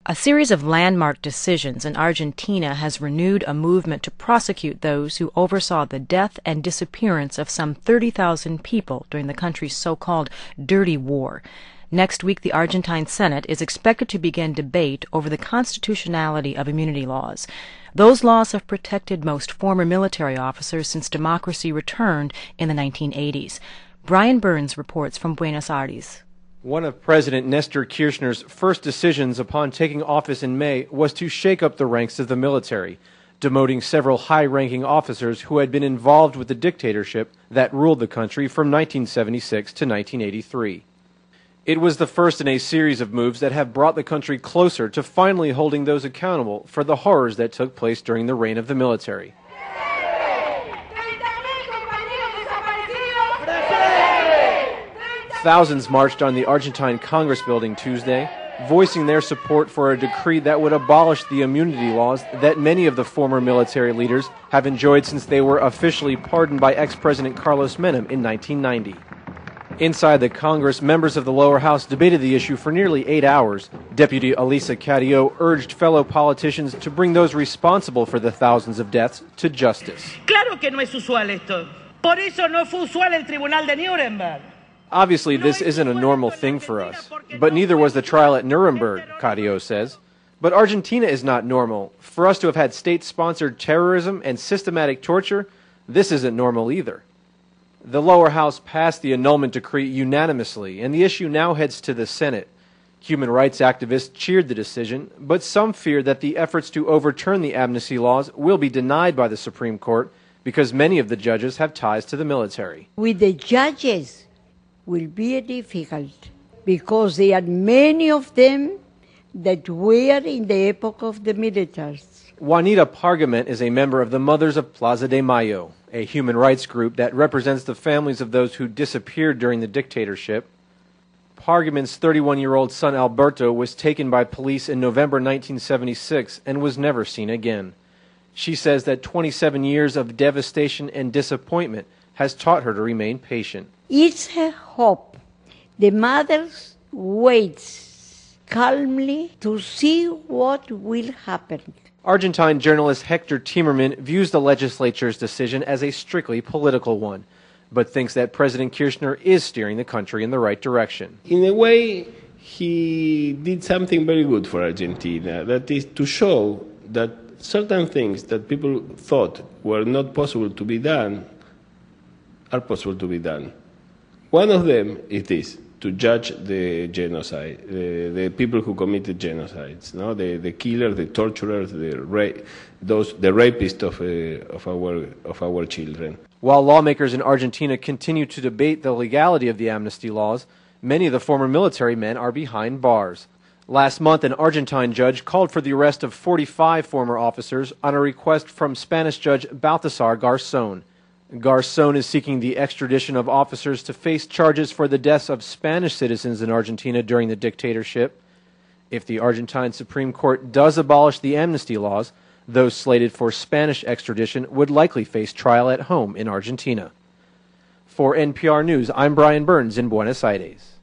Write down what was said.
A series of landmark decisions in Argentina has renewed a movement to prosecute those who oversaw the death and disappearance of some 30,000 people during the country's so-called Dirty War. Next week, the Argentine Senate is expected to begin debate over the constitutionality of immunity laws. Those laws have protected most former military officers since democracy returned in the 1980s. Brian Burns reports from Buenos Aires. One of President Nestor Kirchner's first decisions upon taking office in May was to shake up the ranks of the military, demoting several high-ranking officers who had been involved with the dictatorship that ruled the country from 1976 to 1983. It was the first in a series of moves that have brought the country closer to finally holding those accountable for the horrors that took place during the reign of the military. Thousands marched on the Argentine Congress building Tuesday, voicing their support for a decree that would abolish the immunity laws that many of the former military leaders have enjoyed since they were officially pardoned by ex-President Carlos Menem in 1990. Inside the Congress, members of the lower house debated the issue for nearly 8 hours. Deputy Elisa Carrió urged fellow politicians to bring those responsible for the thousands of deaths to justice. Claro que no es usual esto. Por eso no fue usual el Tribunal de Nuremberg. Obviously, this isn't a normal thing for us, but neither was the trial at Nuremberg, Carrió says. But Argentina is not normal. For us to have had state-sponsored terrorism and systematic torture, this isn't normal either. The lower house passed the annulment decree unanimously, and the issue now heads to the Senate. Human rights activists cheered the decision, but some fear that the efforts to overturn the amnesty laws will be denied by the Supreme Court because many of the judges have ties to the military. With the judges, will be difficult because there are many of them that were in the epoch of the militaries. Juanita Pargament is a member of the Mothers of Plaza de Mayo, a human rights group that represents the families of those who disappeared during the dictatorship. Pargament's 31-year-old son Alberto was taken by police in November 1976 and was never seen again. She says that 27 years of devastation and disappointment has taught her to remain patient. It's her hope. The mother waits calmly to see what will happen. Argentine journalist Hector Timerman views the legislature's decision as a strictly political one, but thinks that President Kirchner is steering the country in the right direction. In a way, he did something very good for Argentina, that is to show that certain things that people thought were not possible to be done are possible to be done. One of them is this, to judge the genocide, the people who committed genocides, no? The killers, the torturers, the rapists of our children. While lawmakers in Argentina continue to debate the legality of the amnesty laws, many of the former military men are behind bars. Last month, an Argentine judge called for the arrest of 45 former officers on a request from Spanish Judge Baltasar Garzón. Garzón is seeking the extradition of officers to face charges for the deaths of Spanish citizens in Argentina during the dictatorship. If the Argentine Supreme Court does abolish the amnesty laws, those slated for Spanish extradition would likely face trial at home in Argentina. For NPR News, I'm Brian Burns in Buenos Aires.